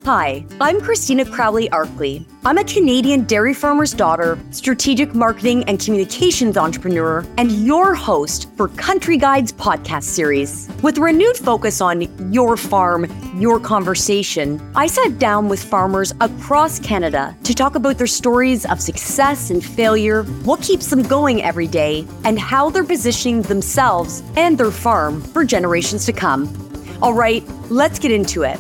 Hi, I'm Christina Crowley-Arkley. I'm a Canadian dairy farmer's daughter, strategic marketing and communications entrepreneur, and your host for Country Guides podcast series. With a renewed focus on your farm, your conversation, I sat down with farmers across Canada to talk about their stories of success and failure, what keeps them going every day, and how they're positioning themselves and their farm for generations to come. All right, let's get into it.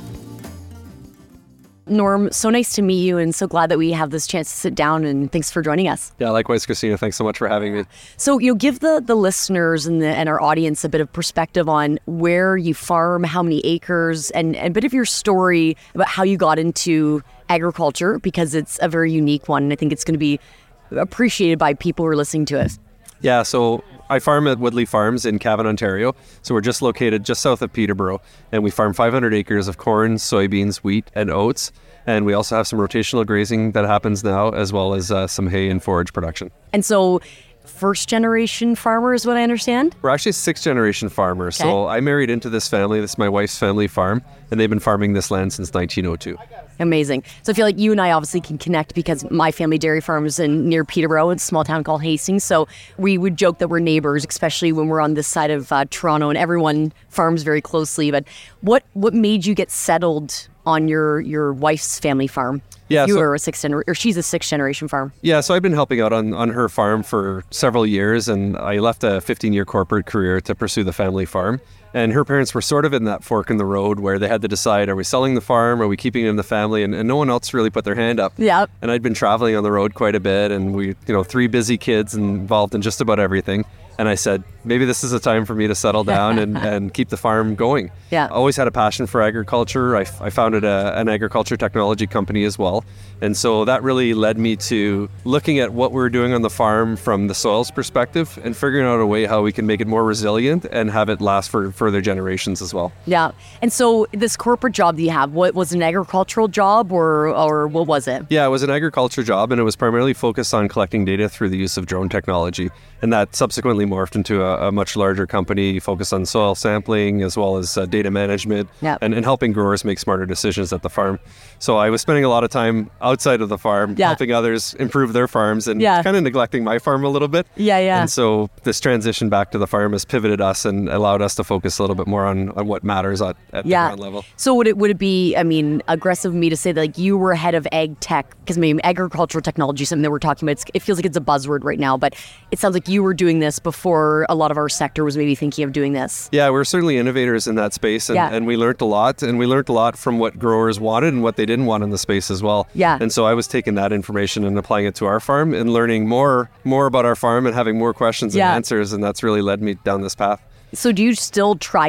Norm, so nice to meet you and so glad that we have this chance to sit down, and thanks for joining us. Yeah, likewise, Christina. Thanks so much for having me. So give the listeners and our audience a bit of perspective on where you farm, how many acres, and a bit of your story about how you got into agriculture, because it's a very unique one, and I think it's going to be appreciated by people who are listening to it. Yeah, so I farm at Woodley Farms in Cavan, Ontario. So we're just located just south of Peterborough, and we farm 500 acres of corn, soybeans, wheat, and oats. And we also have some rotational grazing that happens now, as well as some hay and forage production. And so first generation farmer is what I understand? We're actually sixth generation farmers. Okay. So I married into this family. This is my wife's family farm, and they've been farming this land since 1902. Amazing. So I feel like you and I obviously can connect because my family dairy farm is near Peterborough. It's a small town called Hastings. So we would joke that we're neighbors, especially when we're on this side of Toronto, and everyone farms very closely. But what made you get settled on your wife's family farm? Yeah, she's a sixth generation farm. Yeah, so I've been helping out on her farm for several years, and I left a 15-year corporate career to pursue the family farm. And her parents were sort of in that fork in the road where they had to decide, are we selling the farm? Are we keeping it in the family? And no one else really put their hand up. Yeah. And I'd been traveling on the road quite a bit, and we, 3 busy kids involved in just about everything. And I said, maybe this is a time for me to settle down and keep the farm going. Yeah. I always had a passion for agriculture. I founded an agriculture technology company as well. And so that really led me to looking at what we're doing on the farm from the soils perspective and figuring out a way how we can make it more resilient and have it last for further generations as well. Yeah. And so this corporate job that you have, what was an agricultural job or what was it? Yeah, it was an agriculture job, and it was primarily focused on collecting data through the use of drone technology. And that subsequently morphed into a much larger company focused on soil sampling as well as data management. Yep. and helping growers make smarter decisions at the farm. So I was spending a lot of time outside of the farm, helping others improve their farms and kind of neglecting my farm a little bit. Yeah. And so this transition back to the farm has pivoted us and allowed us to focus a little bit more on what matters at the ground level. So would it be, aggressive of me to say that like you were head of ag tech, because maybe agricultural technology is something that we're talking about. It feels like it's a buzzword right now, but it sounds like you were doing this before a lot of our sector was maybe thinking of doing this. Yeah, we're certainly innovators in that space, and we learned a lot, and we learned a lot from what growers wanted and what they didn't want in the space as well. Yeah. And so I was taking that information and applying it to our farm and learning more about our farm and having more questions and answers, and that's really led me down this path. So do you still try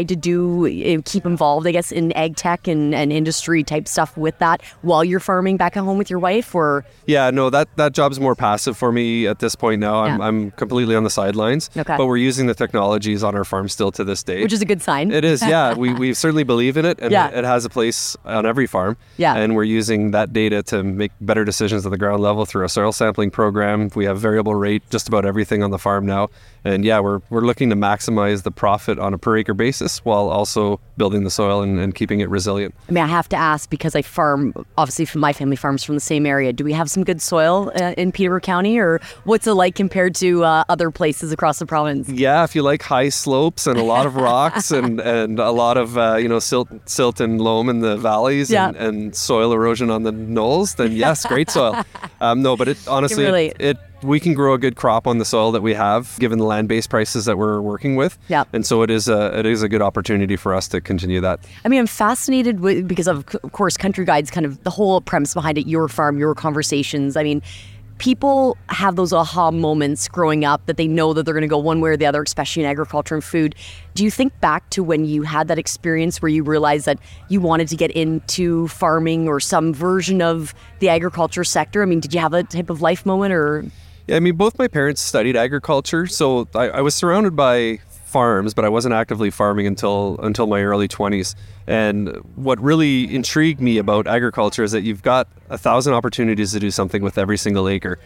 to keep involved, I guess, in ag tech and industry type stuff with that while you're farming back at home with your wife, or? Yeah, no, that job's more passive for me at this point now. I'm completely on the sidelines, okay. But we're using the technologies on our farm still to this day. Which is a good sign. It is, yeah. we certainly believe in it, and it has a place on every farm. Yeah. And we're using that data to make better decisions at the ground level through a soil sampling program. We have variable rate just about everything on the farm now. And we're looking to maximize the profit on a per acre basis while also building the soil and keeping it resilient. I have to ask, because I farm, obviously my family farms from the same area. Do we have some good soil in Peterborough County, or what's it like compared to other places across the province? Yeah, if you like high slopes and a lot of rocks and a lot of silt and loam in the valleys and soil erosion on the knolls, then yes, great soil. No, but it honestly, we can grow a good crop on the soil that we have, given the land-based prices that we're working with. Yeah. And so it is a good opportunity for us to continue that. I'm fascinated because of course, Country Guides, kind of the whole premise behind it, your farm, your conversations. People have those aha moments growing up that they know that they're going to go one way or the other, especially in agriculture and food. Do you think back to when you had that experience where you realized that you wanted to get into farming or some version of the agriculture sector? Did you have a type of life moment or? Yeah, both my parents studied agriculture, so I was surrounded by farms, but I wasn't actively farming until my early 20s. And what really intrigued me about agriculture is that you've got 1,000 opportunities to do something with every single acre.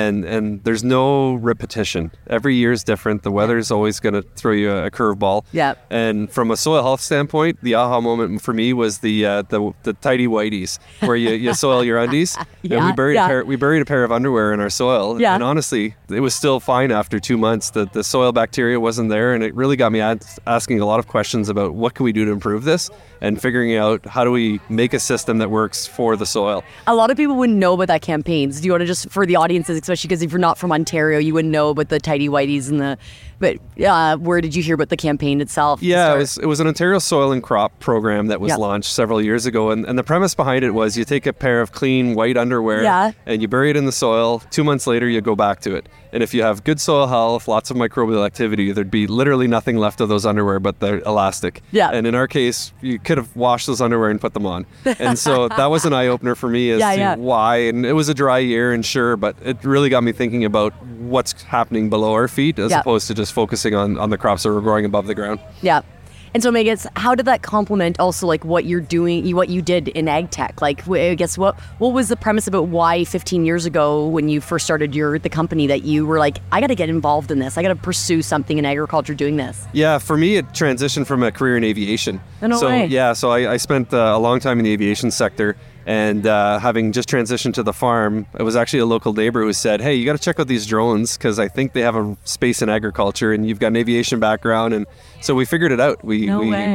And there's no repetition. Every year is different. The weather is always going to throw you a curveball. Yeah. And from a soil health standpoint, the aha moment for me was the tidy whities, where you soil your undies. Yeah, and we buried a pair of underwear in our soil. Yeah. And honestly, it was still fine after 2 months. The soil bacteria wasn't there, and it really got me asking a lot of questions about what can we do to improve this, and figuring out how do we make a system that works for the soil. A lot of people wouldn't know about that campaign. So do you want to just, for the audiences, especially because if you're not from Ontario, you wouldn't know about the tidy whities but where did you hear about the campaign itself? Yeah, it was an Ontario Soil and Crop program that was launched several years ago. And the premise behind it was you take a pair of clean white underwear and you bury it in the soil. 2 months later, you go back to it. And if you have good soil health, lots of microbial activity, there'd be literally nothing left of those underwear but they're elastic. Yeah. And in our case, you could have washed those underwear and put them on. And so that was an eye-opener for me as to why. And it was a dry year, and sure, but it really got me thinking about what's happening below our feet as opposed to just focusing on the crops that were growing above the ground. Yeah. And so, Megan, how did that complement also like what you're doing, what you did in ag tech? Like, I guess what was the premise about why 15 years ago when you first started the company that you were like, I got to get involved in this. I got to pursue something in agriculture doing this. Yeah, for me, it transitioned from a career in aviation. No way. Yeah, so I spent a long time in the aviation sector. And having just transitioned to the farm, it was actually a local neighbor who said, hey, you got to check out these drones because I think they have a space in agriculture and you've got an aviation background. And so we figured it out. We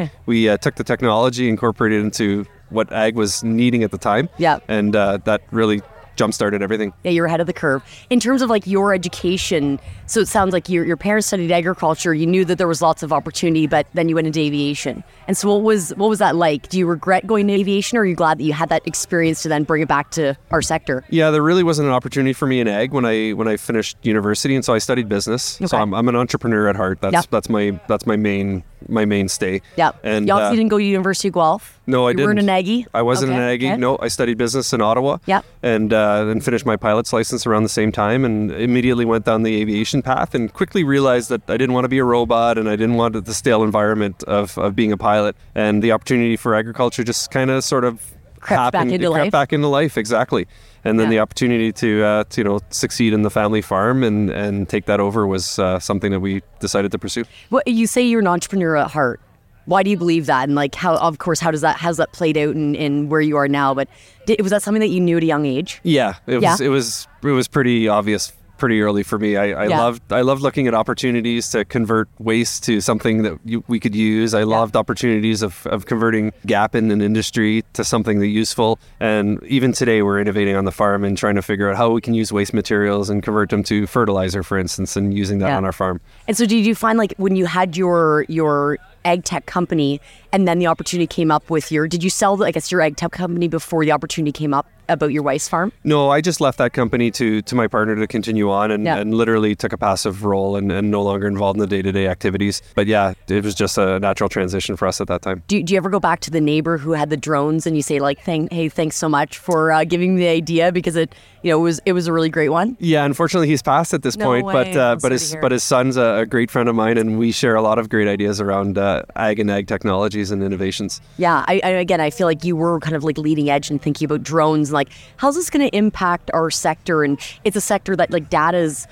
took the technology, incorporated it into what ag was needing at the time. Yeah. And that really jump-started everything. Yeah, you're ahead of the curve. In terms of like your education, so it sounds like your parents studied agriculture, you knew that there was lots of opportunity, but then you went into aviation. And so what was that like? Do you regret going to aviation, or are you glad that you had that experience to then bring it back to our sector? Yeah, there really wasn't an opportunity for me in ag when I finished university, and so I studied business. Okay. So I'm an entrepreneur at heart. That's my mainstay. Yeah. And you also didn't go to University of Guelph? No, I didn't. You weren't an Aggie? I wasn't an Aggie. Okay. No, I studied business in Ottawa. Yeah. And then finished my pilot's license around the same time, and immediately went down the aviation path, and quickly realized that I didn't want to be a robot, and I didn't want the stale environment of being a pilot. And the opportunity for agriculture just kind of sort of crept back into life, exactly. And then the opportunity to succeed in the family farm and take that over was something that we decided to pursue. Well, you say you're an entrepreneur at heart. Why do you believe that? And like, how does that played out in where you are now? But was that something that you knew at a young age? Yeah, it was pretty obvious pretty early for me. I loved looking at opportunities to convert waste to something that we could use. I loved opportunities of converting gap in an industry to something that's useful. And even today we're innovating on the farm and trying to figure out how we can use waste materials and convert them to fertilizer, for instance, and using that on our farm. And so did you find like when you had your ag tech company and then the opportunity came up with did you sell your ag tech company before the opportunity came up about your wife's farm? No, I just left that company to my partner to continue on and literally took a passive role and no longer involved in the day-to-day activities. But yeah, it was just a natural transition for us at that time. Do you ever go back to the neighbor who had the drones and you say like, hey, thanks so much for giving me the idea because it was a really great one? Yeah, unfortunately he's passed at this point, but his son's a great friend of mine and we share a lot of great ideas around ag and ag technologies and innovations. Yeah, I feel like you were kind of like leading edge and thinking about drones and like, how's this going to impact our sector? And it's a sector that like data is,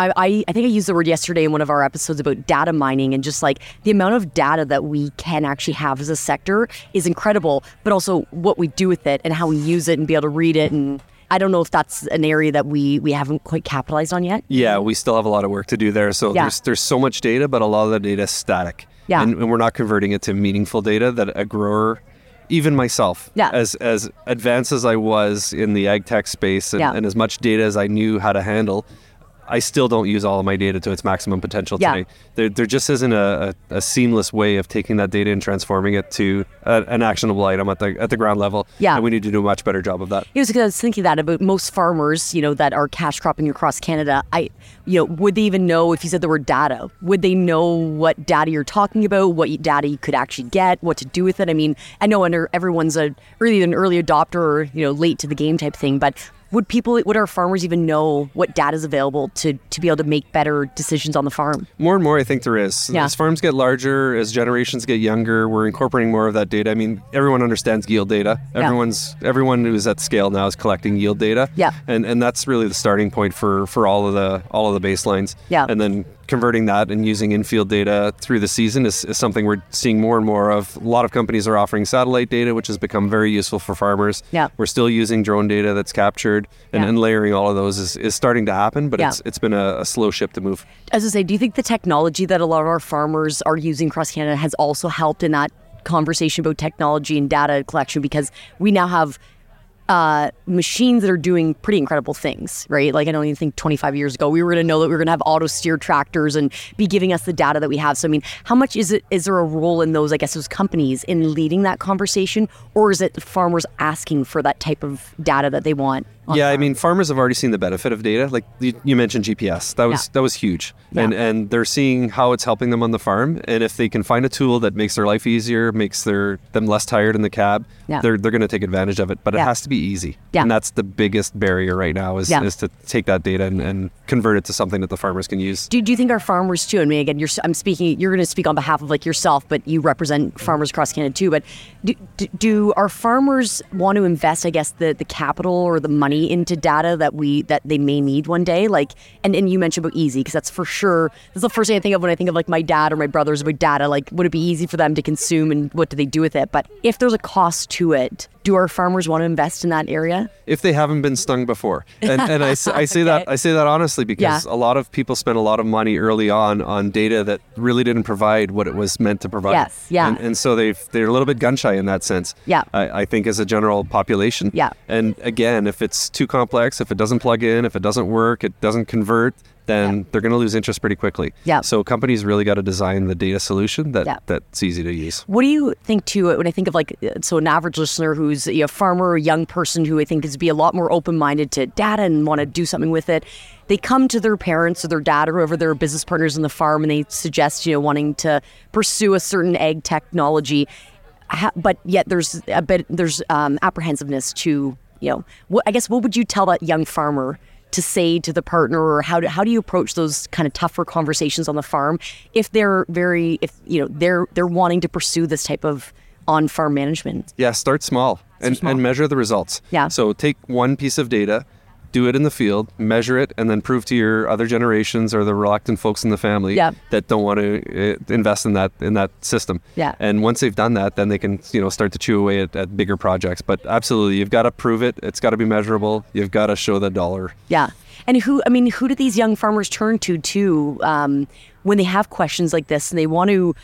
I think I used the word yesterday in one of our episodes about data mining, and just like the amount of data that we can actually have as a sector is incredible, but also what we do with it and how we use it and be able to read it. And I don't know if that's an area that we haven't quite capitalized on yet. Yeah, we still have a lot of work to do there. So there's so much data, but a lot of the data is static. Yeah. And we're not converting it to meaningful data that a grower, even myself, as advanced as I was in the ag tech space and as much data as I knew how to handle, I still don't use all of my data to its maximum potential today. There just isn't a seamless way of taking that data and transforming it to an actionable item at the ground level. Yeah. And we need to do a much better job of that. It was because I was thinking that about most farmers, that are cash cropping across Canada. Would they even know if you said the word data? Would they know what data you're talking about, what data you could actually get, what to do with it? I mean, I know everyone's an early adopter or, late to the game type thing, but would our farmers even know what data is available to be able to make better decisions on the farm? More and more, I think there is. Yeah. As farms get larger, as generations get younger, we're incorporating more of that data. I mean, everyone understands yield data. Everyone who's at scale now is collecting yield data. Yeah. And that's really the starting point for all of the baselines. Yeah. And then converting that and using in-field data through the season is something we're seeing more and more of. A lot of companies are offering satellite data, which has become very useful for farmers. Yeah. We're still using drone data that's captured, and layering all of those is starting to happen, but it's been a slow ship to move. As I say, do you think the technology that a lot of our farmers are using across Canada has also helped in that conversation about technology and data collection? Because we now have machines that are doing pretty incredible things, right? Like, I don't even think 25 years ago we were going to know that we were going to have auto steer tractors and be giving us the data that we have. So, I mean, how much is there a role in those, I guess, those companies in leading that conversation, or is it farmers asking for that type of data that they want? Yeah, I mean, farmers have already seen the benefit of data. Like you mentioned GPS, that was huge, and they're seeing how it's helping them on the farm. And if they can find a tool that makes their life easier, makes them less tired in the cab, they're going to take advantage of it. But it has to be easy, and that's the biggest barrier right now is to take that data and convert it to something that the farmers can use. Do you think our farmers too? I mean, again, you're going to speak on behalf of like yourself, but you represent farmers across Canada too. But do our farmers want to invest, I guess, the capital or the money into data that they may need one day? Like, and you mentioned about easy, because that's for sure, that's the first thing I think of when I think of like my dad or my brothers about data. Like, would it be easy for them to consume, and what do they do with it? But if there's a cost to it, do our farmers want to invest in that area? If they haven't been stung before, and I say that honestly, because a lot of people spend a lot of money early on data that really didn't provide what it was meant to provide. Yes, yeah. And so they're a little bit gun shy in that sense. Yeah. I think as a general population. Yeah. And again, if it's too complex, if it doesn't plug in, if it doesn't work, it doesn't convert, then they're going to lose interest pretty quickly. Yeah. So companies really got to design the data solution that's easy to use. What do you think too, when I think of like, so an average listener who's a farmer or a young person who I think is be a lot more open-minded to data and want to do something with it, they come to their parents or their dad or whoever their business partners in the farm, and they suggest, wanting to pursue a certain ag technology, but yet there's apprehensiveness to, I guess, what would you tell that young farmer to say to the partner, or how do you approach those kind of tougher conversations on the farm if they're wanting to pursue this type of on-farm management? Yeah, start small and measure the results. Yeah. So take one piece of data, do it in the field, measure it, and then prove to your other generations or the reluctant folks in the family that don't want to invest in that system. Yeah. And once they've done that, then they can start to chew away at bigger projects. But absolutely, you've got to prove it. It's got to be measurable. You've got to show the dollar. Yeah. And who do these young farmers turn to when they have questions like this and they want to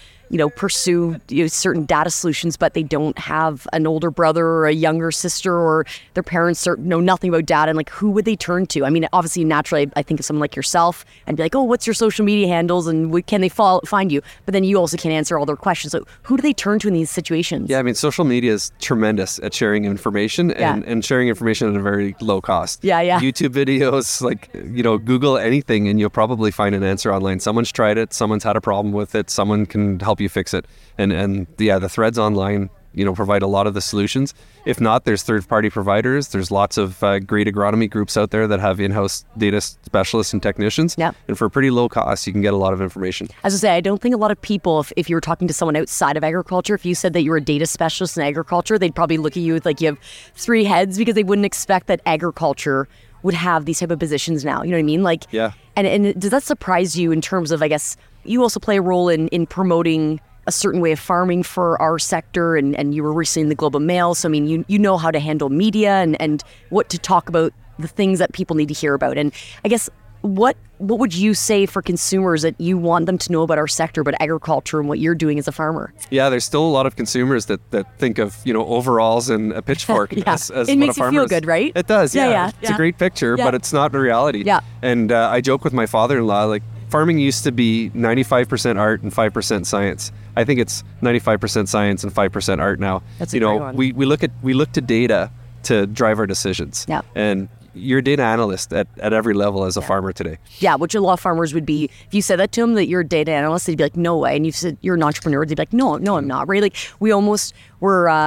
pursue certain data solutions, but they don't have an older brother or a younger sister, or their parents know nothing about data, and like, who would they turn to? I mean, obviously, naturally, I think of someone like yourself and be like, oh, what's your social media handles, and can they find you? But then you also can't answer all their questions. So who do they turn to in these situations? Yeah, I mean, social media is tremendous at sharing information and sharing information at a very low cost. Yeah. YouTube videos, like, Google anything and you'll probably find an answer online. Someone's tried it, someone's had a problem with it, someone can help you fix it. And the threads online, provide a lot of the solutions. If not, there's third-party providers. There's lots of great agronomy groups out there that have in-house data specialists and technicians. Yeah. And for a pretty low cost, you can get a lot of information. As I say, I don't think a lot of people, if you were talking to someone outside of agriculture, if you said that you were a data specialist in agriculture, they'd probably look at you with like you have three heads, because they wouldn't expect that agriculture would have these type of positions now. You know what I mean? Like, yeah. And does that surprise you in terms of, I guess, you also play a role in promoting a certain way of farming for our sector, and you were recently in the Globe and Mail, so I mean, you know how to handle media and what to talk about, the things that people need to hear about. And I guess, what would you say for consumers that you want them to know about our sector, about agriculture and what you're doing as a farmer? Yeah, there's still a lot of consumers that think of overalls and a pitchfork as it what makes a farmer you feel is. good, right? It does. Yeah. It's a great picture, but it's not the reality. Yeah. And I joke with my father-in-law, like, farming used to be 95% art and 5% science. I think it's 95% science and 5% art now. That's a great one. We look to data to drive our decisions. Yeah. And you're a data analyst at every level as a farmer today. Yeah, which a lot of farmers would be. If you said that to them, that you're a data analyst, they'd be like, no way. And you said you're an entrepreneur, they'd be like, no, I'm not, right? Like, we almost were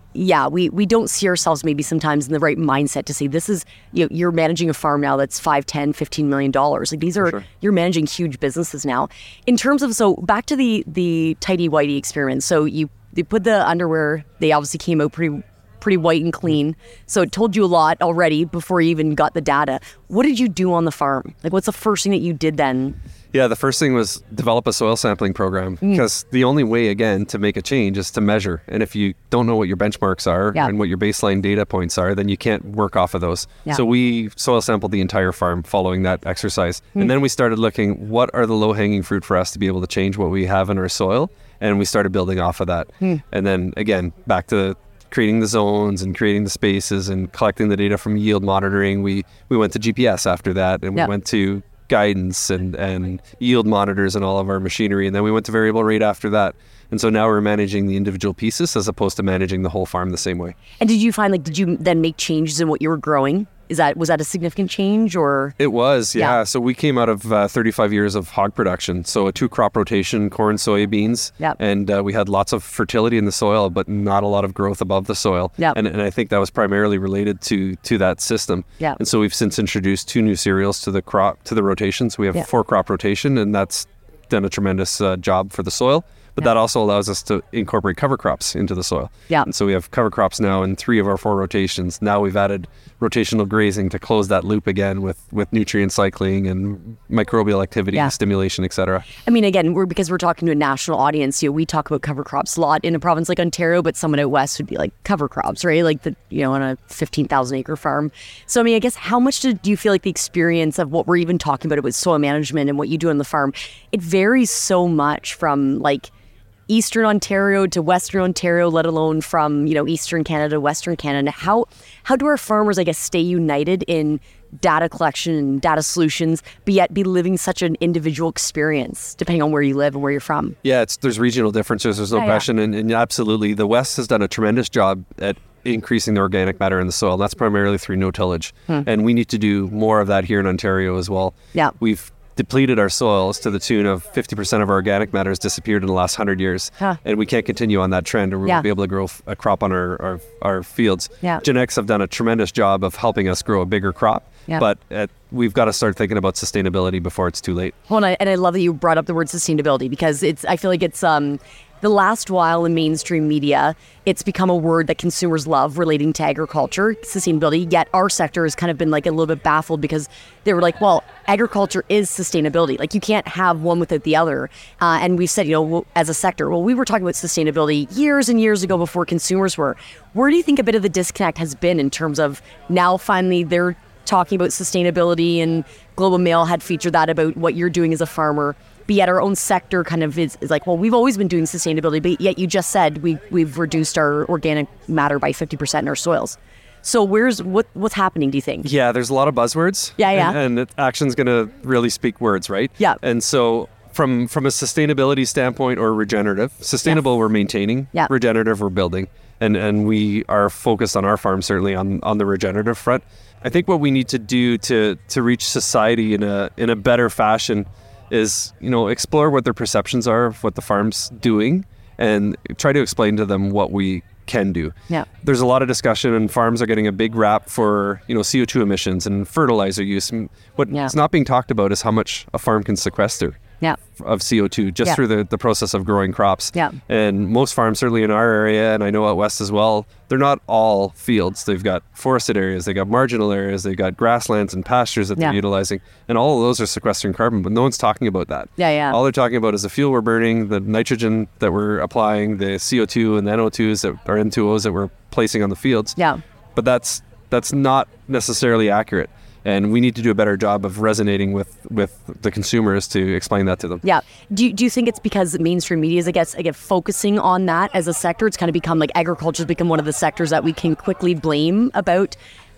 we don't see ourselves maybe sometimes in the right mindset to say this is, you're managing a farm now that's $5, $10, $15 million. Like these are, you're managing huge businesses now. In terms of, so back to the Tidy Whitey experiment. So they put the underwear, they obviously came out pretty white and clean. So it told you a lot already before you even got the data. What did you do on the farm? Like what's the first thing that you did then? Yeah, the first thing was develop a soil sampling program, because the only way, again, to make a change is to measure. And if you don't know what your benchmarks are and what your baseline data points are, then you can't work off of those. Yeah. So we soil sampled the entire farm following that exercise. And then we started looking, what are the low-hanging fruit for us to be able to change what we have in our soil? And we started building off of that. And then, again, back to creating the zones and creating the spaces and collecting the data from yield monitoring. We went to GPS after that, and we went to guidance and yield monitors and all of our machinery, and then we went to variable rate after that. And so now we're managing the individual pieces as opposed to managing the whole farm the same way. And did you find, like, did you then make changes in what you were growing? Was that a significant change, or? It was, yeah. So we came out of 35 years of hog production. So a 2-crop rotation, corn, soybeans. And we had lots of fertility in the soil, but not a lot of growth above the soil. And I think that was primarily related to that system. And so we've since introduced 2 new cereals to the rotations. We have 4-crop rotation, and that's done a tremendous job for the soil. But that also allows us to incorporate cover crops into the soil. And so we have cover crops now in 3 of our 4 rotations. Now we've added rotational grazing to close that loop again with nutrient cycling and microbial activity, stimulation, et cetera. I mean, again, because we're talking to a national audience, we talk about cover crops a lot in a province like Ontario, but someone out west would be like cover crops, right? Like on a 15,000 acre farm. So I mean, I guess how much do you feel like the experience of what we're even talking about with soil management and what you do on the farm, it varies so much from like Eastern Ontario to Western Ontario, let alone from, Eastern Canada to Western Canada. How do our farmers, I guess, stay united in data collection and data solutions, but yet be living such an individual experience, depending on where you live and where you're from? Yeah, there's regional differences. There's no question. And absolutely, the West has done a tremendous job at increasing the organic matter in the soil. That's primarily through no-tillage. And we need to do more of that here in Ontario as well. We've depleted our soils to the tune of 50% of our organic matter has disappeared in the last 100 years. And we can't continue on that trend, or we won't be able to grow a crop on our fields. Genetics have done a tremendous job of helping us grow a bigger crop, but we've got to start thinking about sustainability before it's too late. Well, and I love that you brought up the word sustainability, because I feel like it's the last while in mainstream media, it's become a word that consumers love relating to agriculture, sustainability, yet our sector has kind of been like a little bit baffled, because they were like, well, agriculture is sustainability. Like you can't have one without the other. And we've said, as a sector, we were talking about sustainability years and years ago before consumers were. Where do you think a bit of the disconnect has been in terms of now finally they're talking about sustainability, and Global Mail had featured that about what you're doing as a farmer? But yet our own sector kind of is like, well, we've always been doing sustainability, but yet you just said we've reduced our organic matter by 50% in our soils. So what's happening, do you think? Yeah, there's a lot of buzzwords. And action's going to really speak words, right? And so from a sustainability standpoint, or regenerative, sustainable we're maintaining, regenerative we're building. And we are focused on our farm, certainly on the regenerative front. I think what we need to do to reach society in a better fashion is, explore what their perceptions are of what the farm's doing, and try to explain to them what we can do. There's a lot of discussion, and farms are getting a big rap for, CO2 emissions and fertilizer use. And what's not being talked about is how much a farm can sequester of CO2 just through the process of growing crops. And most farms, certainly in our area, and I know out west as well, they're not all fields. They've got forested areas, they've got marginal areas, they've got grasslands and pastures that they're utilizing. And all of those are sequestering carbon, but no one's talking about that. All they're talking about is the fuel we're burning, the nitrogen that we're applying, the CO2 and the NO2s or N2Os that we're placing on the fields. But that's not necessarily accurate. And we need to do a better job of resonating with the consumers to explain that to them. Do you think it's because mainstream media is, I guess, focusing on that as a sector? It's kind of become like agriculture has become one of the sectors that we can quickly blame about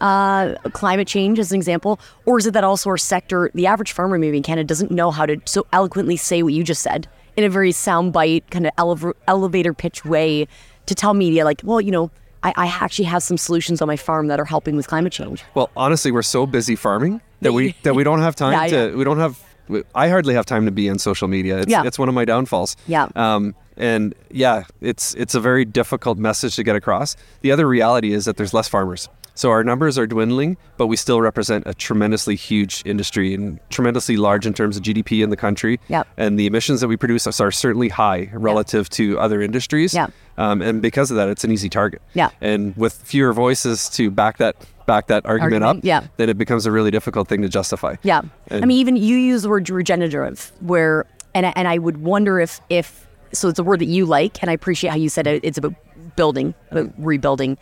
climate change, as an example? Or is it that also our sector, the average farmer maybe in Canada, doesn't know how to so eloquently say what you just said in a very soundbite, kind of elevator pitch way to tell media, like, well, I actually have some solutions on my farm that are helping with climate change. Well, honestly, we're so busy farming that we don't have time I hardly have time to be on social media. It's one of my downfalls. And yeah, it's a very difficult message to get across. The other reality is that there's less farmers. So our numbers are dwindling, but we still represent a tremendously huge industry and tremendously large in terms of GDP in the country. Yep. And the emissions that we produce are certainly high relative to other industries. Yep. And because of that, it's an easy target. Yeah. And with fewer voices to back that argument up, then it becomes a really difficult thing to justify. Yeah. And I mean, even you use the word regenerative, where, and I would wonder if so it's a word that you like, and I appreciate how you said it's about building, about rebuilding.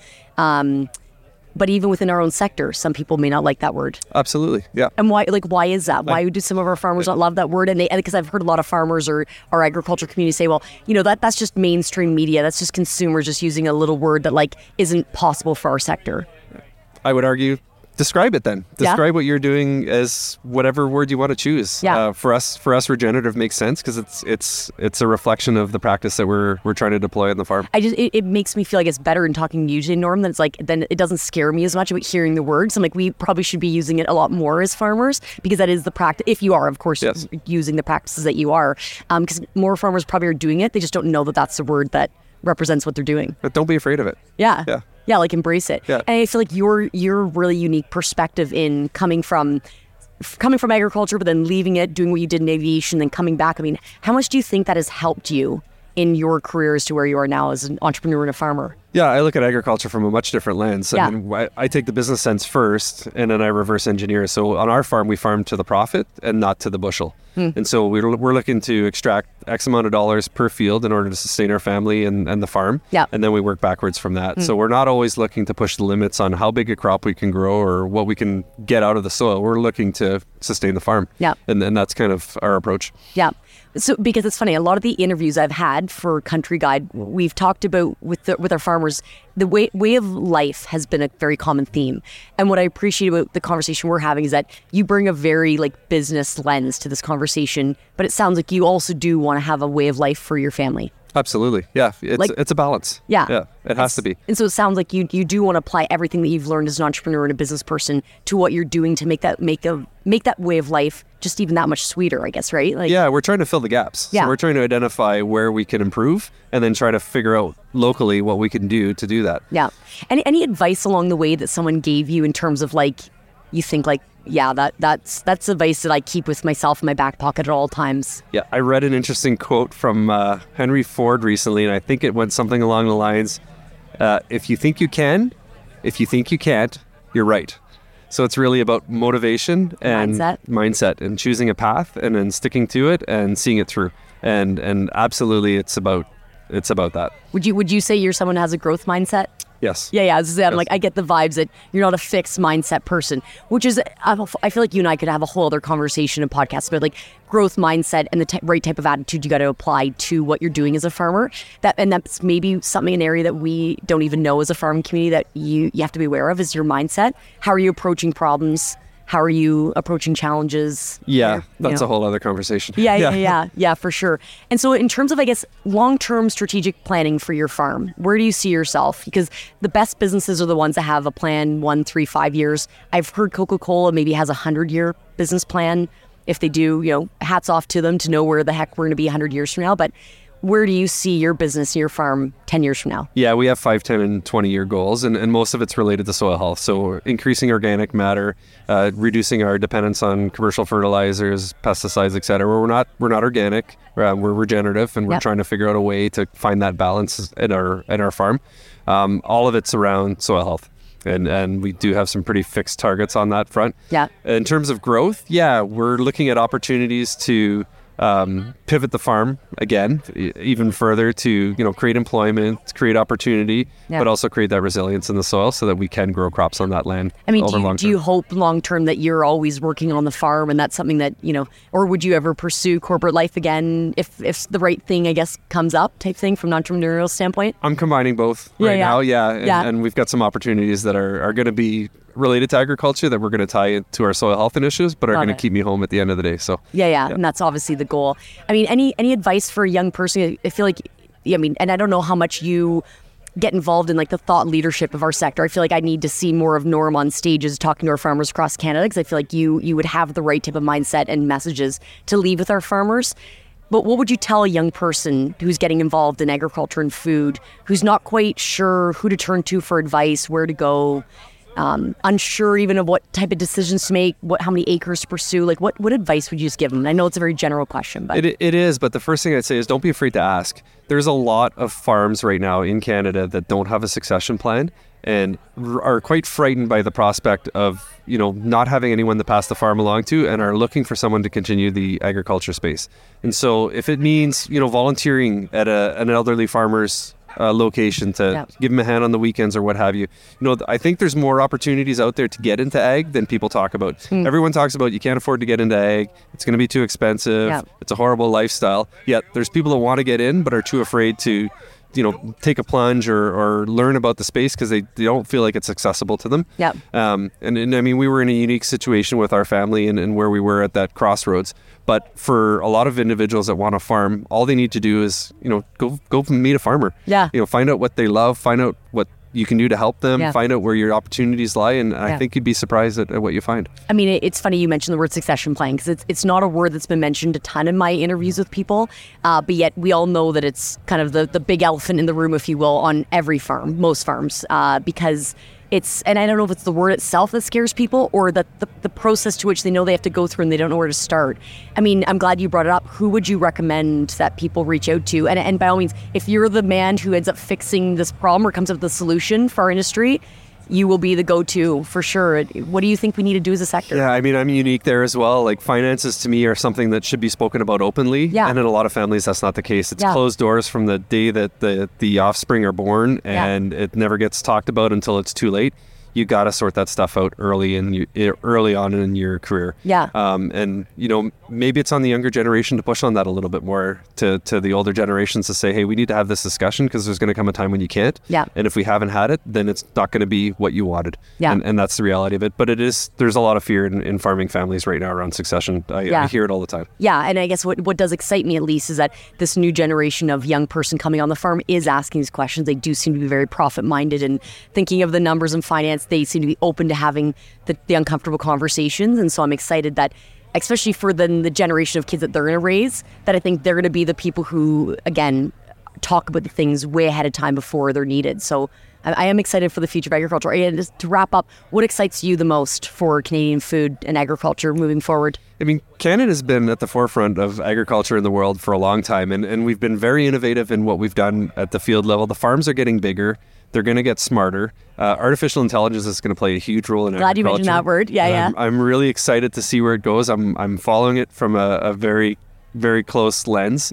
But even within our own sector, some people may not like that word. Absolutely, yeah. And why is that? Why do some of our farmers not love that word? And because I've heard a lot of farmers or our agriculture community say, well, that's just mainstream media. That's just consumers just using a little word that like isn't possible for our sector. I would argue, describe it then. Describe what you're doing as whatever word you want to choose. Yeah. For us, regenerative makes sense because it's a reflection of the practice that we're trying to deploy on the farm. It makes me feel like it's better in talking to you today, Norm, than then it doesn't scare me as much about hearing the words. I'm like, we probably should be using it a lot more as farmers because that is the practice. If you are, of course, using the practices that you are, because more farmers probably are doing it. They just don't know that that's the word that represents what they're doing. But don't be afraid of it. Yeah. Yeah, like embrace it. Yeah. And I feel like your really unique perspective in coming from agriculture, but then leaving it, doing what you did in aviation, then coming back. I mean, how much do you think that has helped you in your careers to where you are now as an entrepreneur and a farmer? Yeah, I look at agriculture from a much different lens. Yeah. I mean, I take the business sense first, and then I reverse engineer. So on our farm, we farm to the profit and not to the bushel. And so we're looking to extract X amount of dollars per field in order to sustain our family and the farm. Yeah. And then we work backwards from that. So we're not always looking to push the limits on how big a crop we can grow or what we can get out of the soil. We're looking to sustain the farm. Yeah. And that's kind of our approach. Yeah. So because it's funny, a lot of the interviews I've had for Country Guide, we've talked about with our farmers, the way of life has been a very common theme. And what I appreciate about the conversation we're having is that you bring a very business lens to this conversation, but it sounds like you also do want to have a way of life for your family. Absolutely. Yeah. It's a balance. Yeah. Yeah. It has to be. And so it sounds like you do want to apply everything that you've learned as an entrepreneur and a business person to what you're doing to make that way of life just even that much sweeter, I guess, right? Yeah, we're trying to fill the gaps. Yeah. So we're trying to identify where we can improve and then try to figure out locally what we can do to do that. Yeah. Any advice along the way that someone gave you in terms of you think that's advice that I keep with myself in my back pocket at all times? Yeah, I read an interesting quote from Henry Ford recently, and I think it went something along the lines, if you think you can, if you think you can't, you're right. So it's really about motivation and mindset and choosing a path and then sticking to it and seeing it through. And absolutely it's about that. Would you say you're someone who has a growth mindset? Yes. Yeah. As I said, I get the vibes that you're not a fixed mindset person, which is, I feel like you and I could have a whole other conversation and podcast about growth mindset and the right type of attitude you got to apply to what you're doing as a farmer. That's maybe an area that we don't even know as a farming community that you have to be aware of is your mindset. How are you approaching problems? How are you approaching challenges? Yeah, that's a whole other conversation. Yeah, for sure. And so in terms of, I guess, long-term strategic planning for your farm, where do you see yourself? Because the best businesses are the ones that have a plan 1, 3, 5 years. I've heard Coca-Cola maybe has a 100-year business plan. If they do, hats off to them to know where the heck we're going to be 100 years from now. But where do you see your business, your farm 10 years from now? Yeah, we have 5, 10, and 20-year goals, and most of it's related to soil health. So increasing organic matter, reducing our dependence on commercial fertilizers, pesticides, et cetera. We're not organic, we're regenerative, and we're trying to figure out a way to find that balance in our farm. All of it's around soil health. And we do have some pretty fixed targets on that front. Yeah. In terms of growth, we're looking at opportunities to pivot the farm again, even further to create employment, create opportunity, but also create that resilience in the soil so that we can grow crops on that land. I mean, do you hope long term that you're always working on the farm and that's something that or would you ever pursue corporate life again if the right thing, I guess, comes up type thing from an entrepreneurial standpoint? I'm combining both now, and we've got some opportunities that are going to be related to agriculture that we're going to tie into our soil health initiatives, but are going to keep me home at the end of the day. So and that's obviously the goal. I mean, any advice for a young person? I feel like, and I don't know how much you get involved in the thought leadership of our sector. I feel like I need to see more of Norm on stages talking to our farmers across Canada because I feel like you would have the right type of mindset and messages to leave with our farmers. But what would you tell a young person who's getting involved in agriculture and food, who's not quite sure who to turn to for advice, where to go, unsure even of what type of decisions to make, how many acres to pursue? Like, what advice would you just give them? I know it's a very general question, but it is. But the first thing I'd say is don't be afraid to ask. There's a lot of farms right now in Canada that don't have a succession plan and are quite frightened by the prospect of, not having anyone to pass the farm along to, and are looking for someone to continue the agriculture space. And so if it means, volunteering at an elderly farmer's location to give them a hand on the weekends or what have you. I think there's more opportunities out there to get into ag than people talk about. Everyone talks about you can't afford to get into ag. It's going to be too expensive. It's a horrible lifestyle. Yet there's people that want to get in but are too afraid to take a plunge or learn about the space because they don't feel like it's accessible to them. And I mean, we were in a unique situation with our family and where we were at that crossroads. But for a lot of individuals that want to farm, all they need to do is, go meet a farmer. Find out what they love, find out what you can do to help them, find out where your opportunities lie, and I think you'd be surprised at what you find. I mean, it's funny you mentioned the word succession planning because it's not a word that's been mentioned a ton in my interviews with people, but yet we all know that it's kind of the big elephant in the room, if you will, on every farm, most farms, because and I don't know if it's the word itself that scares people or the process to which they know they have to go through and they don't know where to start. I mean, I'm glad you brought it up. Who would you recommend that people reach out to? And by all means, if you're the man who ends up fixing this problem or comes up with the solution for our industry, you will be the go-to for sure. What do you think we need to do as a sector? Yeah, I mean, I'm unique there as well. Like, finances to me are something that should be spoken about openly. And in a lot of families, that's not the case. It's closed doors from the day that the offspring are born, and it never gets talked about until it's too late. You got to sort that stuff out early on in your career. And maybe it's on the younger generation to push on that a little bit more to the older generations to say, hey, we need to have this discussion because there's going to come a time when you can't. And if we haven't had it, then it's not going to be what you wanted. And that's the reality of it. But there's a lot of fear in farming families right now around succession. I hear it all the time. And I guess what does excite me at least is that this new generation of young person coming on the farm is asking these questions. They do seem to be very profit minded and thinking of the numbers and finance. They seem to be open to having the uncomfortable conversations. And so I'm excited that, especially for the generation of kids that they're going to raise, that I think they're going to be the people who, again, talk about the things way ahead of time before they're needed. So I am excited for the future of agriculture. And just to wrap up, what excites you the most for Canadian food and agriculture moving forward? I mean, Canada's been at the forefront of agriculture in the world for a long time, and we've been very innovative in what we've done at the field level. The farms are getting bigger. They're going to get smarter. Artificial intelligence is going to play a huge role in agriculture. Glad you mentioned that word. I'm really excited to see where it goes. I'm following it from a very, very close lens.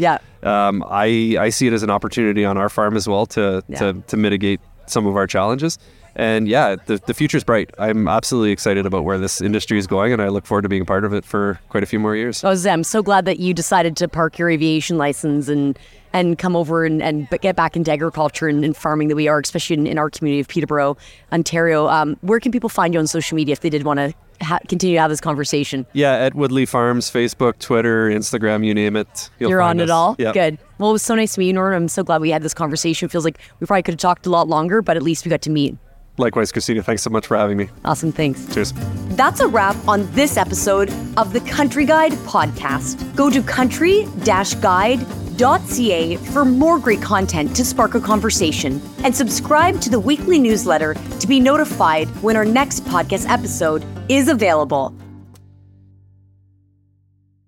I see it as an opportunity on our farm as well to mitigate some of our challenges. And the future's bright. I'm absolutely excited about where this industry is going, and I look forward to being a part of it for quite a few more years. I'm so glad that you decided to park your aviation license and come over and get back into agriculture and farming that we are, especially in our community of Peterborough, Ontario. Where can people find you on social media if they did want to continue to have this conversation? At Woodley Farms, Facebook, Twitter, Instagram, you name it. You're on it all? Good. Well, it was so nice to meet you, Norm. I'm so glad we had this conversation. It feels like we probably could have talked a lot longer, but at least we got to meet. Likewise, Christina. Thanks so much for having me. Awesome. Thanks. Cheers. That's a wrap on this episode of the Country Guide podcast. Go to country-guide.ca for more great content to spark a conversation, and subscribe to the weekly newsletter to be notified when our next podcast episode is available.